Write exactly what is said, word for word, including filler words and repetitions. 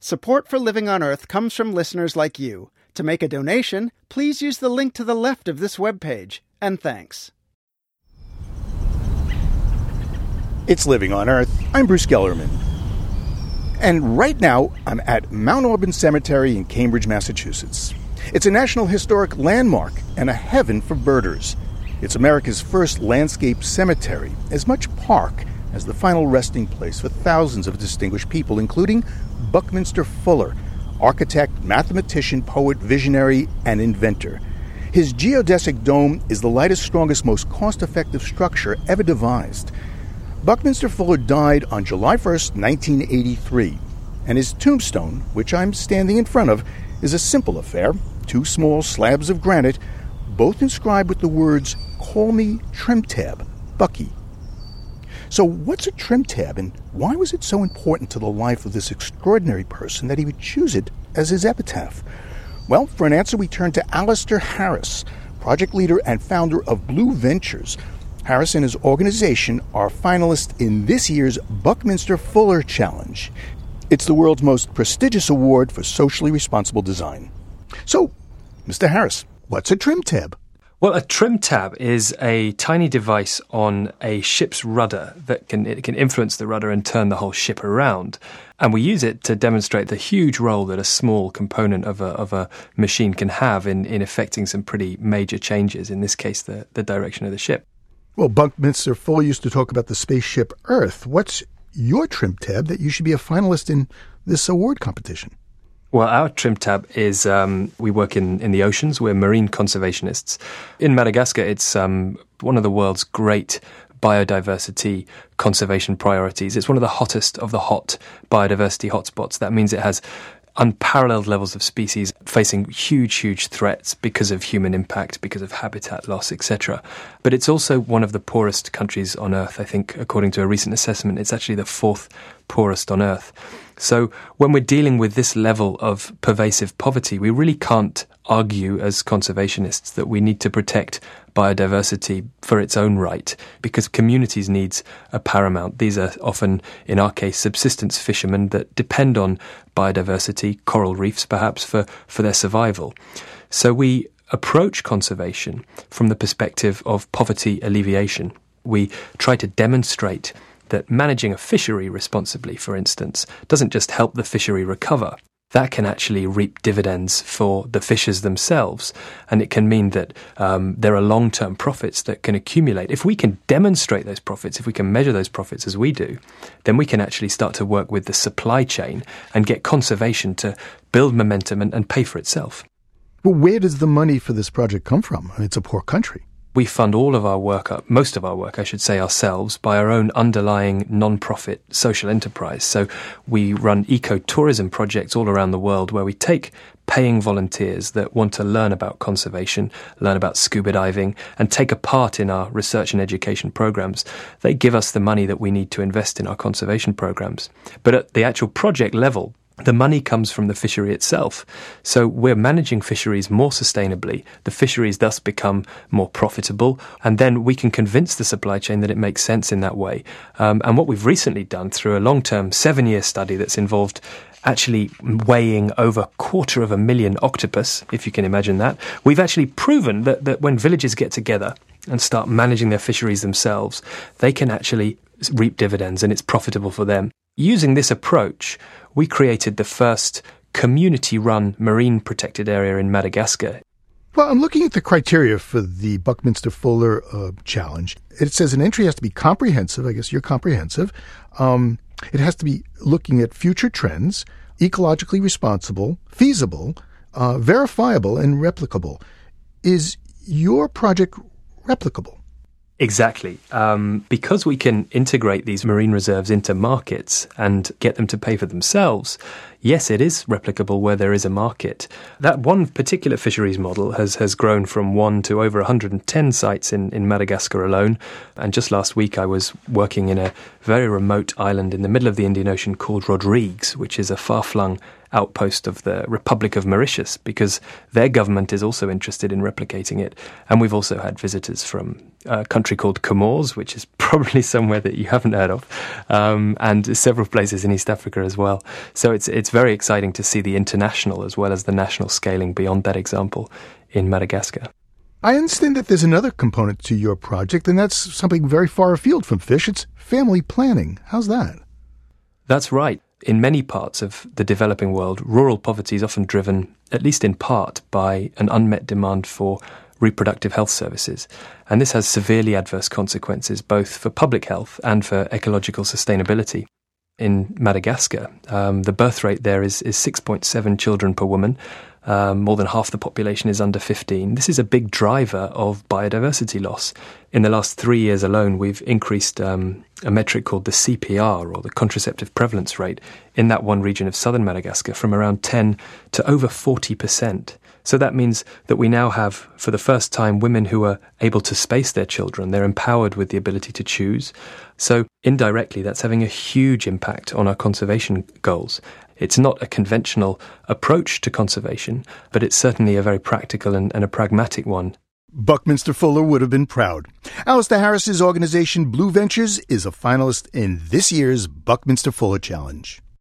Support for Living on Earth comes from listeners like you. To make a donation, please use the link to the left of this webpage. And thanks. It's Living on Earth. I'm Bruce Gellerman. And right now, I'm at Mount Auburn Cemetery in Cambridge, Massachusetts. It's a National Historic Landmark and a heaven for birders. It's America's first landscape cemetery, as much park as the final resting place for thousands of distinguished people, including Buckminster Fuller, architect, mathematician, poet, visionary, and inventor. His geodesic dome is the lightest, strongest, most cost-effective structure ever devised. Buckminster Fuller died on July first, nineteen eighty-three, and his tombstone, which I'm standing in front of, is a simple affair, two small slabs of granite, both inscribed with the words, "Call me Trim Tab, Bucky." So what's a trim tab, and why was it so important to the life of this extraordinary person that he would choose it as his epitaph? Well, for an answer, we turn to Alistair Harris, project leader and founder of Blue Ventures. Harris and his organization are finalists in this year's Buckminster Fuller Challenge. It's the world's most prestigious award for socially responsible design. So, Mister Harris, what's a trim tab? Well, a trim tab is a tiny device on a ship's rudder that can it can influence the rudder and turn the whole ship around. And we use it to demonstrate the huge role that a small component of a of a machine can have in, in effecting some pretty major changes, in this case, the, the direction of the ship. Well, Buckminster Fuller used to talk about the spaceship Earth. What's your trim tab that you should be a finalist in this award competition? Well, our trim tab is, um, we work in, in the oceans. We're marine conservationists. In Madagascar, it's um, one of the world's great biodiversity conservation priorities. It's one of the hottest of the hot biodiversity hotspots. That means it has unparalleled levels of species facing huge, huge threats because of human impact, because of habitat loss, et cetera. But it's also one of the poorest countries on Earth. I think, according to a recent assessment, it's actually the fourth poorest on Earth. So when we're dealing with this level of pervasive poverty, we really can't argue as conservationists that we need to protect biodiversity for its own right, because communities' needs are paramount. These are often, in our case, subsistence fishermen that depend on biodiversity, coral reefs perhaps, for, for their survival. So we approach conservation from the perspective of poverty alleviation. We try to demonstrate that managing a fishery responsibly, for instance, doesn't just help the fishery recover. That can actually reap dividends for the fishers themselves, and it can mean that um, there are long-term profits that can accumulate. If we can demonstrate those profits, if we can measure those profits as we do, then we can actually start to work with the supply chain and get conservation to build momentum and, and pay for itself. Well, where does the money for this project come from? I mean, it's a poor country. We fund all of our work, most of our work, I should say, ourselves by our own underlying non-profit social enterprise. So we run eco-tourism projects all around the world where we take paying volunteers that want to learn about conservation, learn about scuba diving, and take a part in our research and education programs. They give us the money that we need to invest in our conservation programs. But at the actual project level, the money comes from the fishery itself. So we're managing fisheries more sustainably. The fisheries thus become more profitable, and then we can convince the supply chain that it makes sense in that way. Um, and what we've recently done through a long-term seven-year study that's involved actually weighing over a quarter of a million octopus, if you can imagine that, we've actually proven that, that when villages get together and start managing their fisheries themselves, they can actually reap dividends, and it's profitable for them. Using this approach, we created the first community-run marine protected area in Madagascar. Well, I'm looking at the criteria for the Buckminster Fuller uh, Challenge. It says an entry has to be comprehensive. I guess you're comprehensive. Um, it has to be looking at future trends, ecologically responsible, feasible, uh, verifiable, and replicable. Is your project replicable? Exactly. Um, because we can integrate these marine reserves into markets and get them to pay for themselves, yes, it is replicable where there is a market. That one particular fisheries model has, has grown from one to over one hundred ten sites in, in Madagascar alone. And just last week I was working in a very remote island in the middle of the Indian Ocean called Rodrigues, which is a far-flung outpost of the Republic of Mauritius, because their government is also interested in replicating it. And we've also had visitors from a country called Comores, which is probably somewhere that you haven't heard of, um, and several places in East Africa as well. So it's it's very exciting to see the international as well as the national scaling beyond that example in Madagascar. I understand that there's another component to your project, and that's something very far afield from fish. It's family planning. How's that? That's right. In many parts of the developing world, rural poverty is often driven, at least in part, by an unmet demand for reproductive health services. And this has severely adverse consequences, both for public health and for ecological sustainability. In Madagascar, um, the birth rate there is, is six point seven children per woman. Um, more than half the population is under fifteen. This is a big driver of biodiversity loss. In the last three years alone, we've increased um, a metric called the C P R, or the contraceptive prevalence rate, in that one region of southern Madagascar from around ten to over forty percent. So that means that we now have, for the first time, women who are able to space their children. They're empowered with the ability to choose. So indirectly, that's having a huge impact on our conservation goals. It's not a conventional approach to conservation, but it's certainly a very practical and, and a pragmatic one. Buckminster Fuller would have been proud. Alistair Harris's organization Blue Ventures is a finalist in this year's Buckminster Fuller Challenge.